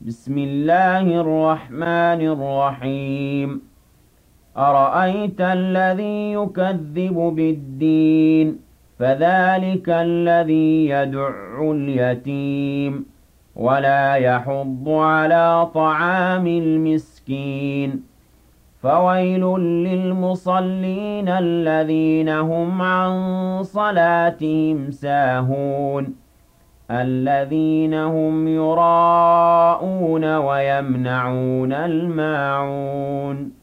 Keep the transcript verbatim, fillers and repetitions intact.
بسم الله الرحمن الرحيم أرأيت الذي يكذب بالدين فذلك الذي يدع اليتيم ولا يحض على طعام المسكين فويل للمصلين الذين هم عن صلاتهم ساهون الذين هم يراءون ويمنعون الماعون